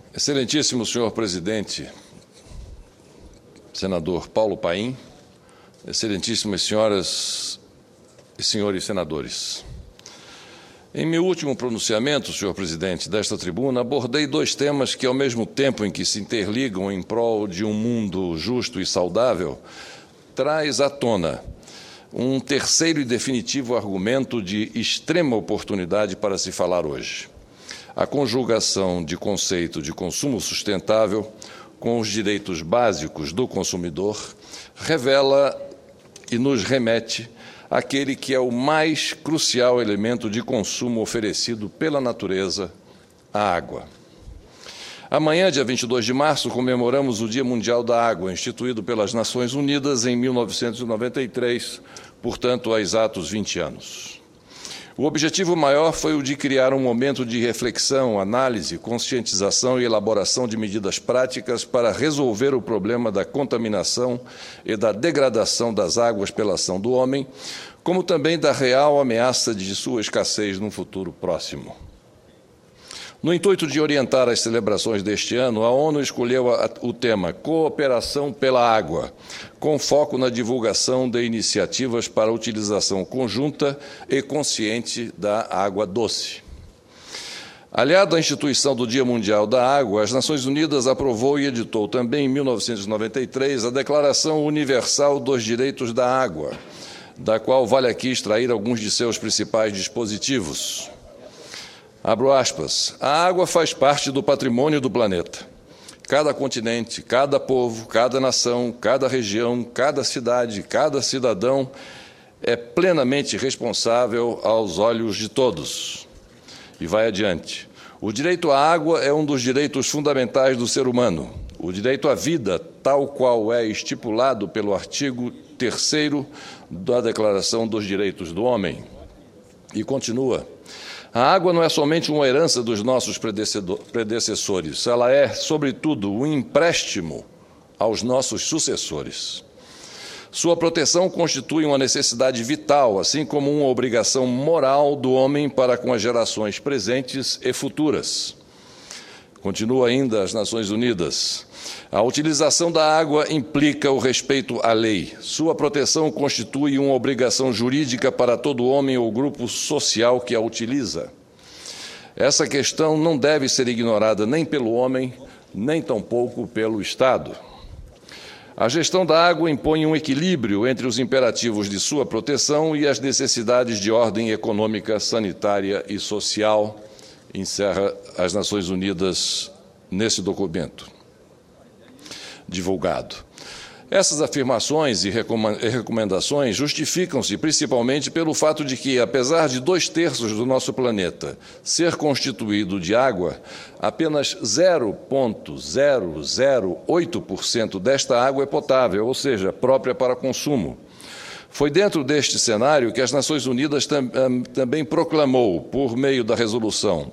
Excelentíssimo senhor presidente, senador Paulo Paim, excelentíssimas senhoras e senhores senadores. Em meu último pronunciamento, senhor presidente, desta tribuna, abordei dois temas que, ao mesmo tempo em que se interligam em prol de um mundo justo e saudável, traz à tona um terceiro e definitivo argumento de extrema oportunidade para se falar hoje. A conjugação de conceito de consumo sustentável com os direitos básicos do consumidor revela e nos remete àquele que é o mais crucial elemento de consumo oferecido pela natureza, a água. Amanhã, dia 22 de março, comemoramos o Dia Mundial da Água, instituído pelas Nações Unidas em 1993, portanto, há exatos 20 anos. O objetivo maior foi o de criar um momento de reflexão, análise, conscientização e elaboração de medidas práticas para resolver o problema da contaminação e da degradação das águas pela ação do homem, como também da real ameaça de sua escassez num futuro próximo. No intuito de orientar as celebrações deste ano, a ONU escolheu o tema Cooperação pela Água, com foco na divulgação de iniciativas para a utilização conjunta e consciente da água doce. Aliado à instituição do Dia Mundial da Água, as Nações Unidas aprovou e editou também em 1993 a Declaração Universal dos Direitos da Água, da qual vale aqui extrair alguns de seus principais dispositivos. Abro aspas, a água faz parte do patrimônio do planeta. Cada continente, cada povo, cada nação, cada região, cada cidade, cada cidadão é plenamente responsável aos olhos de todos. E vai adiante. O direito à água é um dos direitos fundamentais do ser humano. O direito à vida, tal qual é estipulado pelo artigo 3º da Declaração dos Direitos do Homem. E continua. A água não é somente uma herança dos nossos predecessores, ela é, sobretudo, um empréstimo aos nossos sucessores. Sua proteção constitui uma necessidade vital, assim como uma obrigação moral do homem para com as gerações presentes e futuras. Continua ainda as Nações Unidas. A utilização da água implica o respeito à lei. Sua proteção constitui uma obrigação jurídica para todo homem ou grupo social que a utiliza. Essa questão não deve ser ignorada nem pelo homem, nem tampouco pelo Estado. A gestão da água impõe um equilíbrio entre os imperativos de sua proteção e as necessidades de ordem econômica, sanitária e social, encerra as Nações Unidas nesse documento divulgado. Essas afirmações e recomendações justificam-se principalmente pelo fato de que, apesar de 2/3 do nosso planeta ser constituído de água, apenas 0,008% desta água é potável, ou seja, própria para consumo. Foi dentro deste cenário que as Nações Unidas também proclamou, por meio da Resolução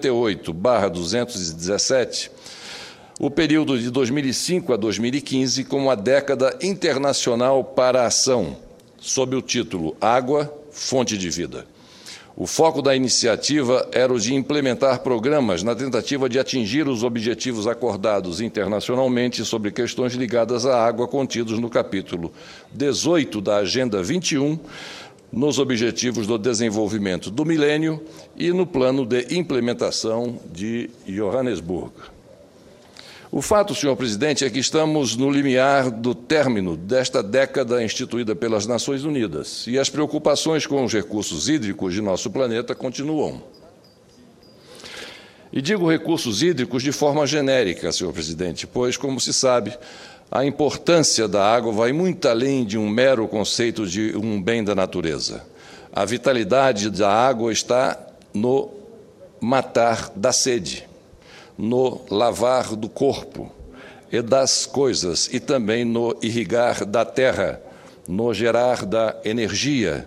58/217, o período de 2005 a 2015 como a década internacional para a ação, sob o título Água, Fonte de Vida. O foco da iniciativa era o de implementar programas na tentativa de atingir os objetivos acordados internacionalmente sobre questões ligadas à água contidos no capítulo 18 da Agenda 21, nos Objetivos do Desenvolvimento do Milênio e no Plano de Implementação de Johannesburg. O fato, senhor presidente, é que estamos no limiar do término desta década instituída pelas Nações Unidas e as preocupações com os recursos hídricos de nosso planeta continuam. E digo recursos hídricos de forma genérica, senhor presidente, pois, como se sabe, a importância da água vai muito além de um mero conceito de um bem da natureza. A vitalidade da água está no matar da sede, no lavar do corpo e das coisas, e também no irrigar da terra, no gerar da energia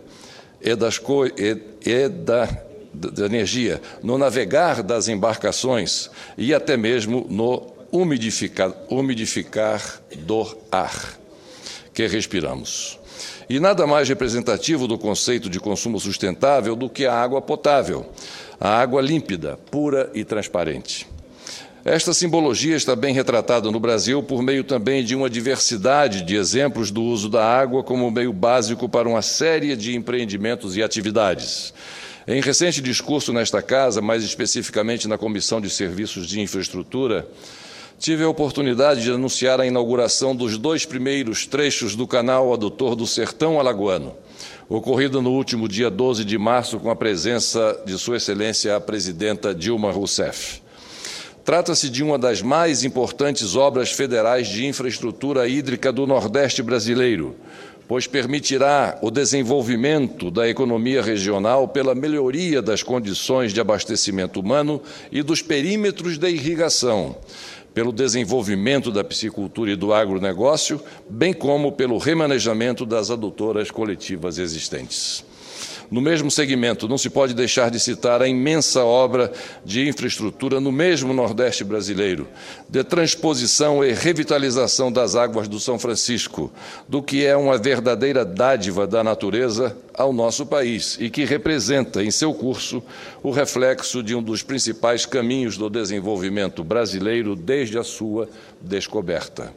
da energia, no navegar das embarcações e até mesmo no umidificar do ar que respiramos. E nada mais representativo do conceito de consumo sustentável do que a água potável, a água límpida, pura e transparente. Esta simbologia está bem retratada no Brasil por meio também de uma diversidade de exemplos do uso da água como meio básico para uma série de empreendimentos e atividades. Em recente discurso nesta Casa, mais especificamente na Comissão de Serviços de Infraestrutura, tive a oportunidade de anunciar a inauguração dos 2 primeiros trechos do canal adutor do Sertão Alagoano, ocorrido no último dia 12 de março com a presença de Sua Excelência a Presidenta Dilma Rousseff. Trata-se de uma das mais importantes obras federais de infraestrutura hídrica do Nordeste brasileiro, pois permitirá o desenvolvimento da economia regional pela melhoria das condições de abastecimento humano e dos perímetros de irrigação, pelo desenvolvimento da piscicultura e do agronegócio, bem como pelo remanejamento das adutoras coletivas existentes. No mesmo segmento, não se pode deixar de citar a imensa obra de infraestrutura no mesmo Nordeste brasileiro, de transposição e revitalização das águas do São Francisco, do que é uma verdadeira dádiva da natureza ao nosso país e que representa, em seu curso, o reflexo de um dos principais caminhos do desenvolvimento brasileiro desde a sua descoberta.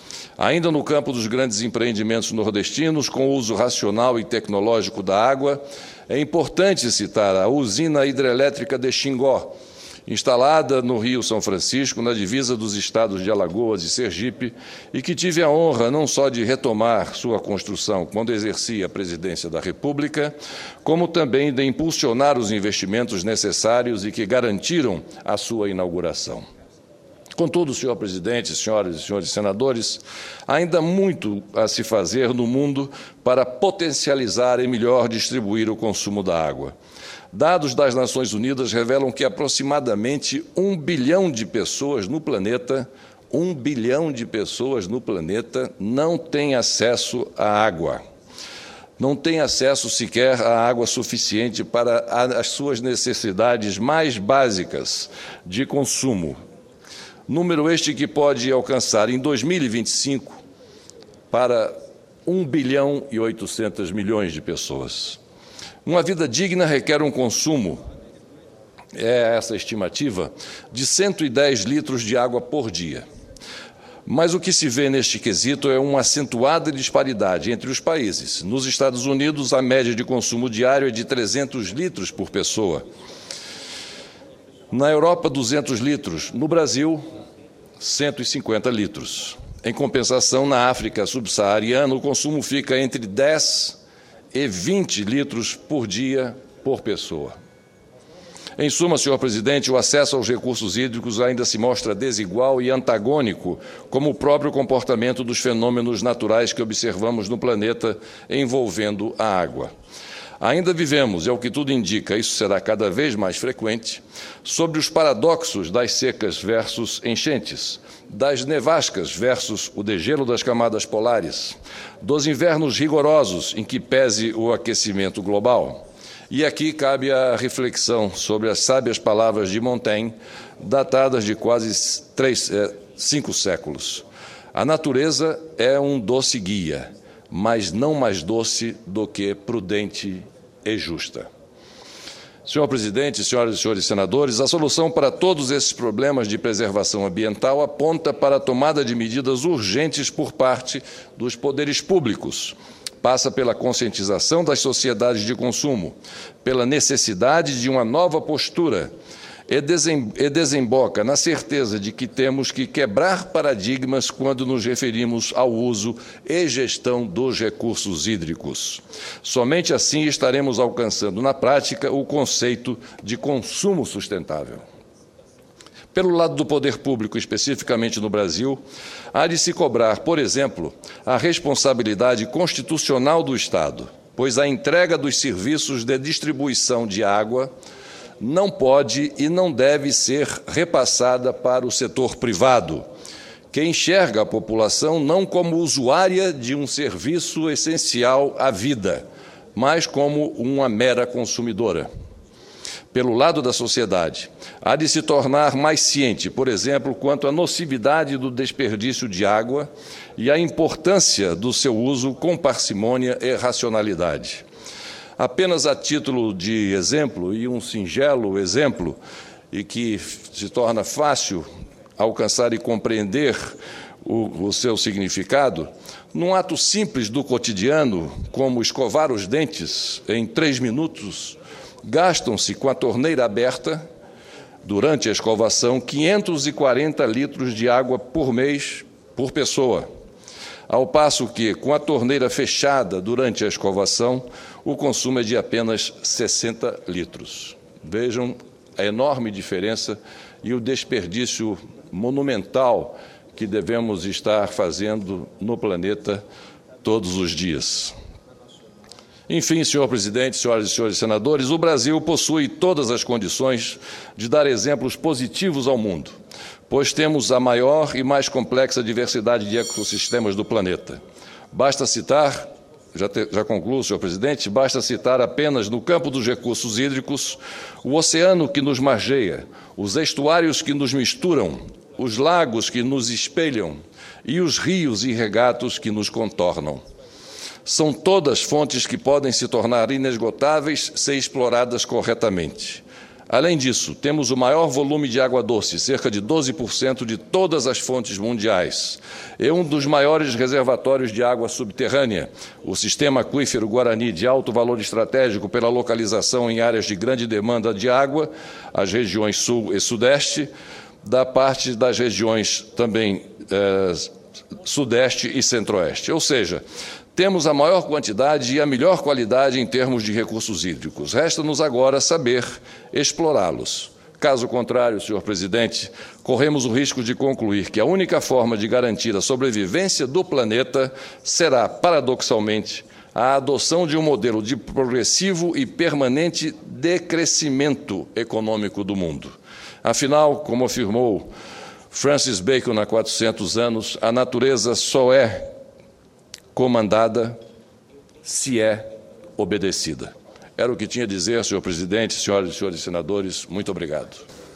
Ainda no campo dos grandes empreendimentos nordestinos, com o uso racional e tecnológico da água, é importante citar a usina hidrelétrica de Xingó, instalada no Rio São Francisco, na divisa dos estados de Alagoas e Sergipe, e que tive a honra não só de retomar sua construção quando exercia a presidência da República, como também de impulsionar os investimentos necessários e que garantiram a sua inauguração. Contudo, senhor presidente, senhoras e senhores senadores, ainda há muito a se fazer no mundo para potencializar e melhor distribuir o consumo da água. Dados das Nações Unidas revelam que aproximadamente 1 bilhão de pessoas no planeta, 1 bilhão de pessoas no planeta não têm acesso à água. Não têm acesso sequer à água suficiente para as suas necessidades mais básicas de consumo. Número este que pode alcançar em 2025 para 1 bilhão e 800 milhões de pessoas. Uma vida digna requer um consumo, é essa estimativa, de 110 litros de água por dia. Mas o que se vê neste quesito é uma acentuada disparidade entre os países. Nos Estados Unidos, a média de consumo diário é de 300 litros por pessoa. Na Europa, 200 litros. No Brasil, 150 litros. Em compensação, na África subsaariana, o consumo fica entre 10 e 20 litros por dia por pessoa. Em suma, senhor presidente, o acesso aos recursos hídricos ainda se mostra desigual e antagônico, como o próprio comportamento dos fenômenos naturais que observamos no planeta envolvendo a água. Ainda vivemos, é o que tudo indica, isso será cada vez mais frequente, sobre os paradoxos das secas versus enchentes, das nevascas versus o degelo das camadas polares, dos invernos rigorosos em que pese o aquecimento global. E aqui cabe a reflexão sobre as sábias palavras de Montaigne, datadas de quase 5 séculos. A natureza é um doce guia, mas não mais doce do que prudente e justa. Senhor presidente, senhoras e senhores senadores, a solução para todos esses problemas de preservação ambiental aponta para a tomada de medidas urgentes por parte dos poderes públicos. Passa pela conscientização das sociedades de consumo, pela necessidade de uma nova postura e desemboca na certeza de que temos que quebrar paradigmas quando nos referimos ao uso e gestão dos recursos hídricos. Somente assim estaremos alcançando na prática o conceito de consumo sustentável. Pelo lado do poder público, especificamente no Brasil, há de se cobrar, por exemplo, a responsabilidade constitucional do Estado, pois a entrega dos serviços de distribuição de água não pode e não deve ser repassada para o setor privado, que enxerga a população não como usuária de um serviço essencial à vida, mas como uma mera consumidora. Pelo lado da sociedade, há de se tornar mais ciente, por exemplo, quanto à nocividade do desperdício de água e à importância do seu uso com parcimônia e racionalidade. Apenas a título de exemplo, e um singelo exemplo, e que se torna fácil alcançar e compreender o seu significado, num ato simples do cotidiano, como escovar os dentes em 3 minutos, gastam-se com a torneira aberta, durante a escovação, 540 litros de água por mês por pessoa, ao passo que, com a torneira fechada durante a escovação, o consumo é de apenas 60 litros. Vejam a enorme diferença e o desperdício monumental que devemos estar fazendo no planeta todos os dias. Enfim, senhor presidente, senhoras e senhores senadores, o Brasil possui todas as condições de dar exemplos positivos ao mundo, pois temos a maior e mais complexa diversidade de ecossistemas do planeta. Basta citar, já concluo, senhor presidente, basta citar apenas no campo dos recursos hídricos o oceano que nos margeia, os estuários que nos misturam, os lagos que nos espelham e os rios e regatos que nos contornam. São todas fontes que podem se tornar inesgotáveis se exploradas corretamente. Além disso, temos o maior volume de água doce, cerca de 12% de todas as fontes mundiais, e um dos maiores reservatórios de água subterrânea, o sistema aquífero Guarani, de alto valor estratégico pela localização em áreas de grande demanda de água, as regiões sul e sudeste, da parte das regiões também sudeste e centro-oeste. Ou seja, temos a maior quantidade e a melhor qualidade em termos de recursos hídricos. Resta-nos agora saber explorá-los. Caso contrário, senhor presidente, corremos o risco de concluir que a única forma de garantir a sobrevivência do planeta será, paradoxalmente, a adoção de um modelo de progressivo e permanente decrescimento econômico do mundo. Afinal, como afirmou Francis Bacon há 400 anos, a natureza só é comandada se é obedecida. Era o que tinha a dizer, senhor presidente, senhoras e senhores senadores. Muito obrigado.